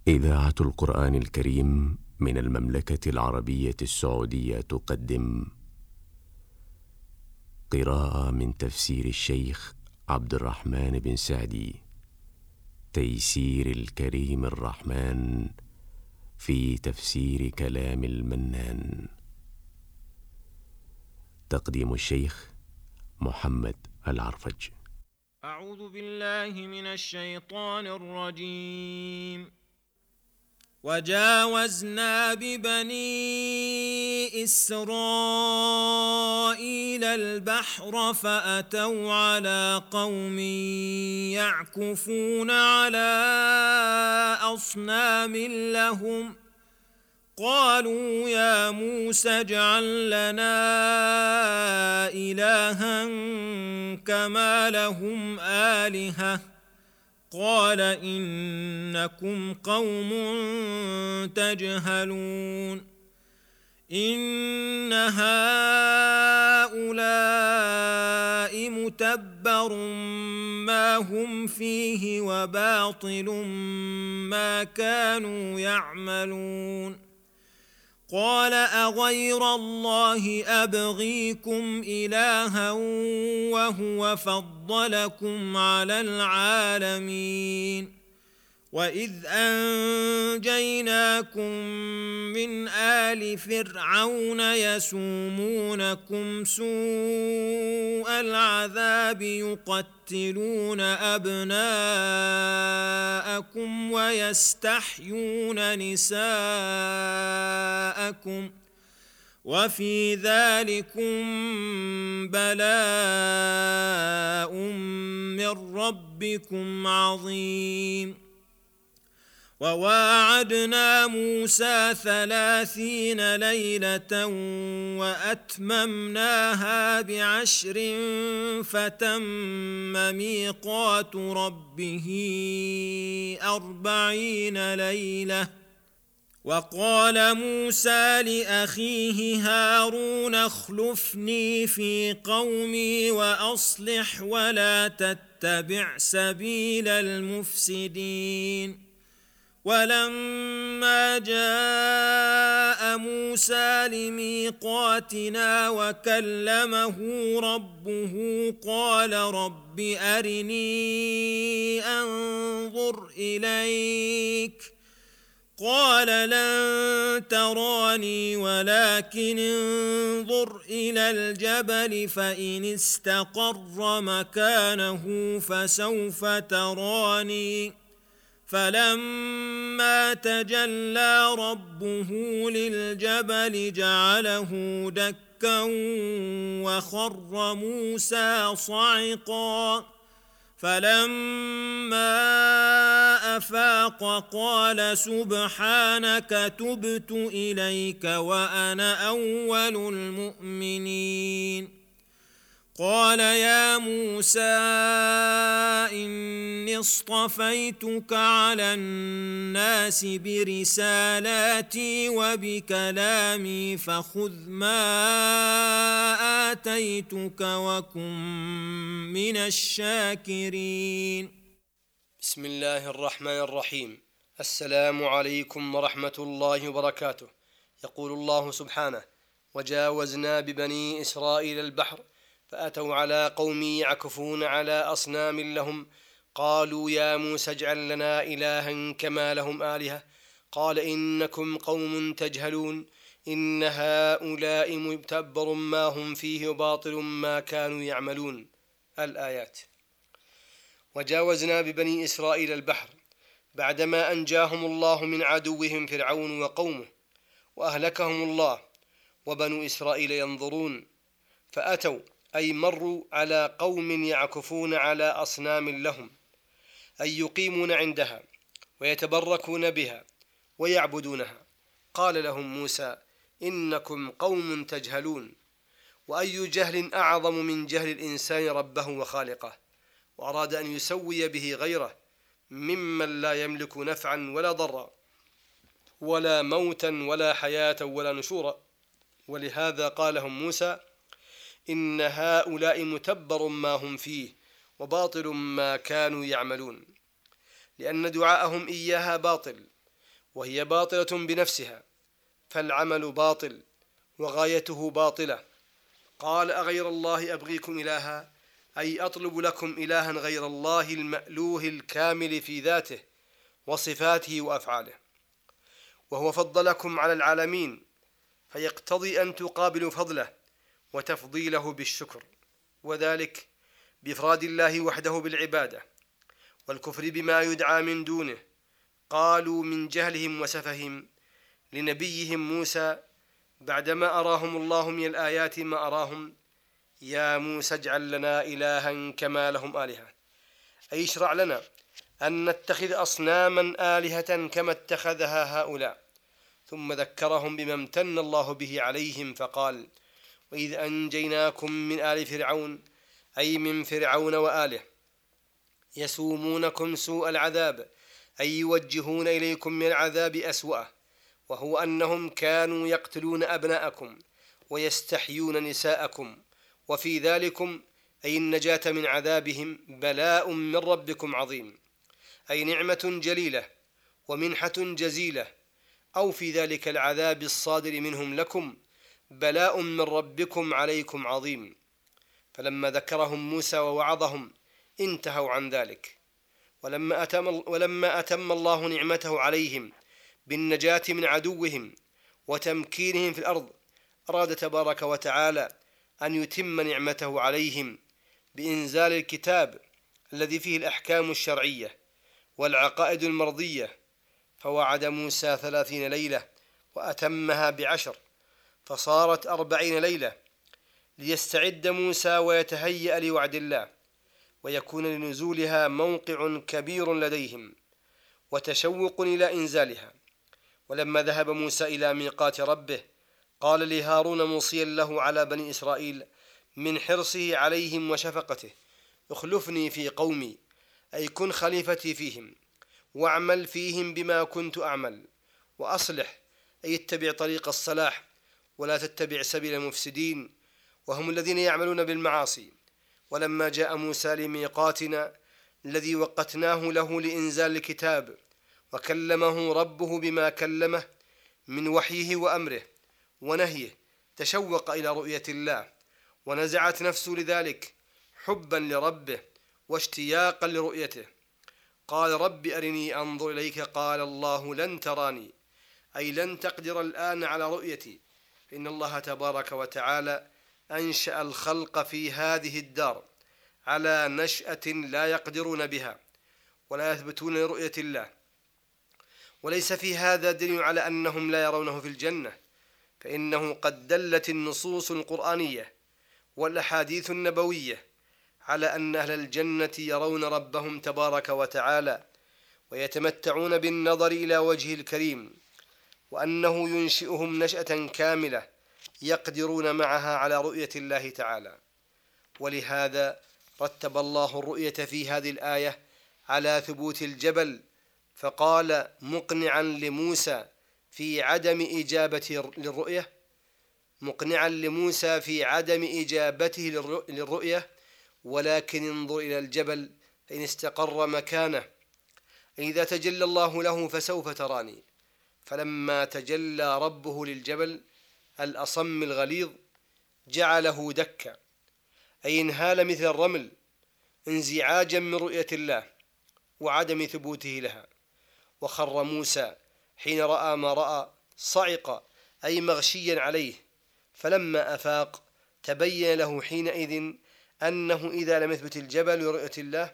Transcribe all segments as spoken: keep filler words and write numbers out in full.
إذاعة القرآن الكريم من المملكة العربية السعودية تقدم قراءة من تفسير الشيخ عبد الرحمن بن سعدي، تيسير الكريم الرحمن في تفسير كلام المنان. تقديم الشيخ محمد العرفج. أعوذ بالله من الشيطان الرجيم. وجاوزنا ببني إسرائيل البحر فأتوا على قوم يعكفون على أصنام لهم قالوا يا موسى اجعل لنا إلها كما لهم آلهة قال إنكم قوم تجهلون إن هؤلاء متبر ما هم فيه وباطل ما كانوا يعملون قال أغير الله أبغيكم إلها وهو فضلكم على العالمين وإذ أنجيناكم من آل فرعون يسومونكم سوء العذاب يقتلون أبناءكم ويستحيون نساءكم وفي ذلكم بلاء من ربكم عظيم وواعدنا موسى ثلاثين ليلة وأتممناها بعشر فتم ميقات ربه أربعين ليلة وقال موسى لأخيه هارون اخلفني في قومي وأصلح ولا تتبع سبيل المفسدين ولما جاء موسى لميقاتنا وكلمه ربه قال رب أرني أنظر إليك قال لن تراني ولكن انظر إلى الجبل فإن استقر مكانه فسوف تراني فلما تجلى ربه للجبل جعله دكا وخر موسى صعقا فلما أفاق قال سبحانك تبت إليك وأنا أول المؤمنين قال يا موسى إني اصطفيتك على الناس برسالاتي وبكلامي فخذ ما آتيتك وكن من الشاكرين. بسم الله الرحمن الرحيم. السلام عليكم ورحمة الله وبركاته. يقول الله سبحانه: وجاوزنا ببني إسرائيل البحر فأتوا على قوم يعكفون على أصنام لهم قالوا يا موسى اجعل لنا إلها كما لهم آلهة قال إنكم قوم تجهلون إن هؤلاء متبر ما هم فيه وباطل ما كانوا يعملون. الآيات. وجاوزنا ببني إسرائيل البحر بعدما أنجاهم الله من عدوهم فرعون وقومه وأهلكهم الله وبنو إسرائيل ينظرون فأتوا أي مروا على قوم يعكفون على أصنام لهم أي يقيمون عندها ويتبركون بها ويعبدونها. قال لهم موسى إنكم قوم تجهلون. وأي جهل أعظم من جهل الإنسان ربه وخالقه وأراد أن يسوي به غيره ممن لا يملك نفعا ولا ضرا ولا موتا ولا حياة ولا نشورا. ولهذا قالهم موسى إن هؤلاء متبر ما هم فيه وباطل ما كانوا يعملون، لأن دعاءهم إياها باطل وهي باطلة بنفسها، فالعمل باطل وغايته باطلة. قال أغير الله أبغيكم إلها، أي أطلب لكم إلها غير الله المألوه الكامل في ذاته وصفاته وأفعاله، وهو فضلكم على العالمين، فيقتضي أن تقابلوا فضله وتفضيله بالشكر، وذلك بإفراد الله وحده بالعبادة والكفر بما يدعى من دونه. قالوا من جهلهم وسفههم لنبيهم موسى بعدما أراهم الله من الآيات ما أراهم: يا موسى اجعل لنا إلها كما لهم آلهة، أي اشرع لنا أن نتخذ أصناما آلهة كما اتخذها هؤلاء. ثم ذكرهم بما امتن الله به عليهم فقال: وإذ أنجيناكم من آل فرعون، أي من فرعون وآله، يسومونكم سوء العذاب، أي يوجهون إليكم من العذاب أسوأه، وهو أنهم كانوا يقتلون أبناءكم ويستحيون نساءكم، وفي ذلكم أي النجاة من عذابهم بلاء من ربكم عظيم، أي نعمة جليلة ومنحة جزيلة، أو في ذلك العذاب الصادر منهم لكم بلاء من ربكم عليكم عظيم. فلما ذكرهم موسى ووعظهم انتهوا عن ذلك، ولما أتم, ولما أتم الله نعمته عليهم بالنجاة من عدوهم وتمكينهم في الأرض، أراد تبارك وتعالى أن يتم نعمته عليهم بإنزال الكتاب الذي فيه الأحكام الشرعية والعقائد المرضية، فوعد موسى ثلاثين ليلة وأتمها بعشر، فصارت أربعين ليلة، ليستعد موسى ويتهيأ لوعد الله، ويكون لنزولها موقع كبير لديهم وتشوق إلى إنزالها. ولما ذهب موسى إلى ميقات ربه قال لهارون موصيا له على بني إسرائيل من حرصه عليهم وشفقته: اخلفني في قومي، أي كن خليفتي فيهم، واعمل فيهم بما كنت أعمل، وأصلح، أي اتبع طريق الصلاح ولا تتبع سبيل المفسدين وهم الذين يعملون بالمعاصي. ولما جاء موسى لميقاتنا الذي وقتناه له لإنزال الكتاب وكلمه ربه بما كلمه من وحيه وأمره ونهيه، تشوق إلى رؤية الله، ونزعت نفسه لذلك حبا لربه واشتياقا لرؤيته. قال: رب أرني أنظر إليك. قال الله: لن تراني، أي لن تقدر الآن على رؤيتي، فإن الله تبارك وتعالى أنشأ الخلق في هذه الدار على نشأة لا يقدرون بها ولا يثبتون لرؤية الله، وليس في هذا دليل على أنهم لا يرونه في الجنة، فإنه قد دلت النصوص القرآنية والأحاديث النبوية على أن أهل الجنة يرون ربهم تبارك وتعالى ويتمتعون بالنظر إلى وجهه الكريم، وأنه ينشئهم نشأة كاملة يقدرون معها على رؤية الله تعالى. ولهذا رتب الله الرؤية في هذه الآية على ثبوت الجبل، فقال مقنعا لموسى في عدم إجابته للرؤية مقنعا لموسى في عدم إجابته للرؤية ولكن انظر إلى الجبل فإن استقر مكانه، إذا تجلى الله له فسوف تراني. فلما تجلى ربه للجبل الأصم الغليظ جعله دكا، أي انهال مثل الرمل انزعاجا من رؤية الله وعدم ثبوته لها، وخر موسى حين رأى ما رأى صعق، أي مغشيا عليه، فلما أفاق تبين له حينئذ أنه إذا لم يثبت الجبل لرؤية الله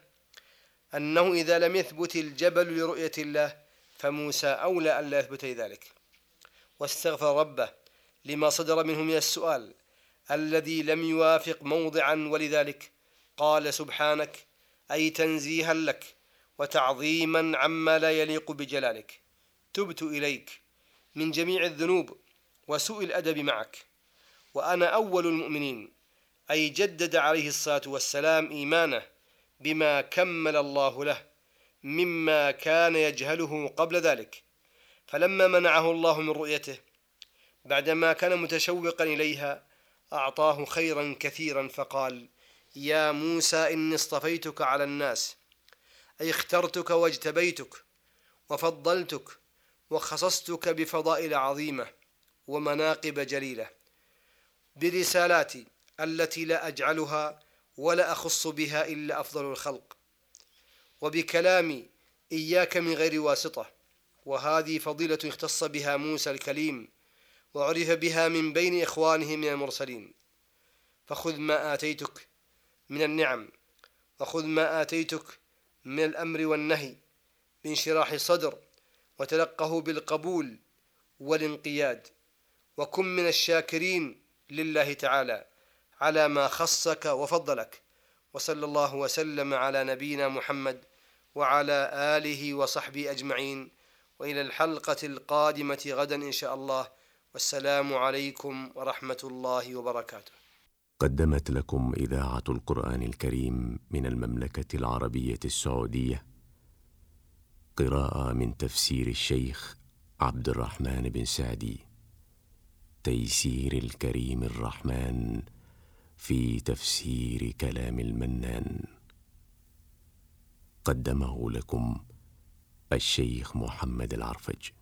أنه إذا لم يثبت الجبل لرؤية الله فموسى أولى أن لا يثبت ذلك، واستغفر ربه لما صدر منه من السؤال الذي لم يوافق موضعا، ولذلك قال سبحانك، أي تنزيها لك وتعظيما عما لا يليق بجلالك: تبت إليك من جميع الذنوب وسوء الأدب معك، وأنا أول المؤمنين، أي جدد عليه الصلاة والسلام إيمانه بما كمل الله له مما كان يجهله قبل ذلك. فلما منعه الله من رؤيته بعدما كان متشوقا إليها أعطاه خيرا كثيرا، فقال: يا موسى إني اصطفيتك على الناس، أي اخترتك واجتبيتك وفضلتك وخصصتك بفضائل عظيمة ومناقب جليلة برسالاتي التي لا أجعلها ولا أخص بها إلا أفضل الخلق، وبكلامي إياك من غير واسطة، وهذه فضيلة اختص بها موسى الكليم وعرف بها من بين إخوانه من المرسلين. فخذ ما آتيتك من النعم، وخذ ما آتيتك من الأمر والنهي بانشراح صدر، وتلقه بالقبول والانقياد، وكن من الشاكرين لله تعالى على ما خصك وفضلك. وصلى الله وسلم على نبينا محمد وعلى آله وصحبه أجمعين، وإلى الحلقة القادمة غدا إن شاء الله، والسلام عليكم ورحمة الله وبركاته. قدمت لكم إذاعة القرآن الكريم من المملكة العربية السعودية قراءة من تفسير الشيخ عبد الرحمن بن سعدي، تيسير الكريم الرحمن في تفسير كلام المنان. قدمه لكم الشيخ محمد العرفج.